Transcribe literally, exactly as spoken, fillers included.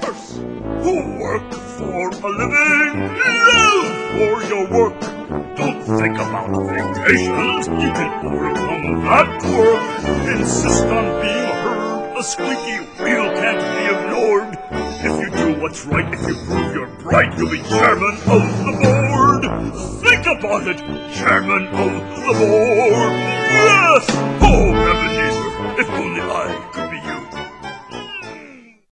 workers who work for a living. Live for your work. Don't think about vacations. You can overcome that work. Insist on being heard. A squeaky wheel can't be ignored. If you do what's right, if you prove you're bright, you'll be chairman of the board. Think about it, chairman of the board. Yes! Oh, Ebenezer, if only I could